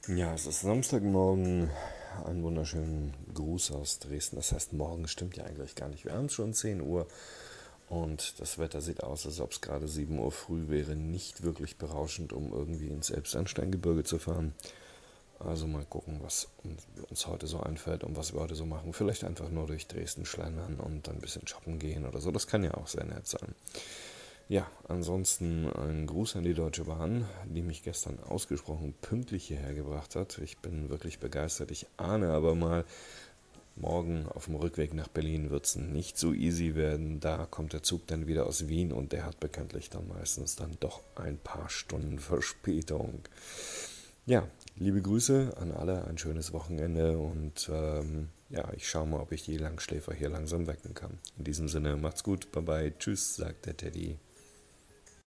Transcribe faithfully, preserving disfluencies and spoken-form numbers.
Ja, es ist Samstagmorgen. Einen wunderschönen Gruß aus Dresden. Das heißt, morgen stimmt ja eigentlich gar nicht. Wir haben schon zehn Uhr und das Wetter sieht aus, als ob es gerade sieben Uhr früh wäre. Nicht wirklich berauschend, um irgendwie ins Elbsandsteingebirge zu fahren. Also mal gucken, was uns heute so einfällt und was wir heute so machen. Vielleicht einfach nur durch Dresden schlendern und dann ein bisschen shoppen gehen oder so. Das kann ja auch sehr nett sein. Ja, ansonsten ein Gruß an die Deutsche Bahn, die mich gestern ausgesprochen pünktlich hierher gebracht hat. Ich bin wirklich begeistert. Ich ahne aber mal, morgen auf dem Rückweg nach Berlin wird es nicht so easy werden. Da kommt der Zug dann wieder aus Wien und der hat bekanntlich dann meistens dann doch ein paar Stunden Verspätung. Ja, liebe Grüße an alle, ein schönes Wochenende und ähm, ja, ich schaue mal, ob ich die Langschläfer hier langsam wecken kann. In diesem Sinne, macht's gut, bye bye, tschüss, sagt der Teddy.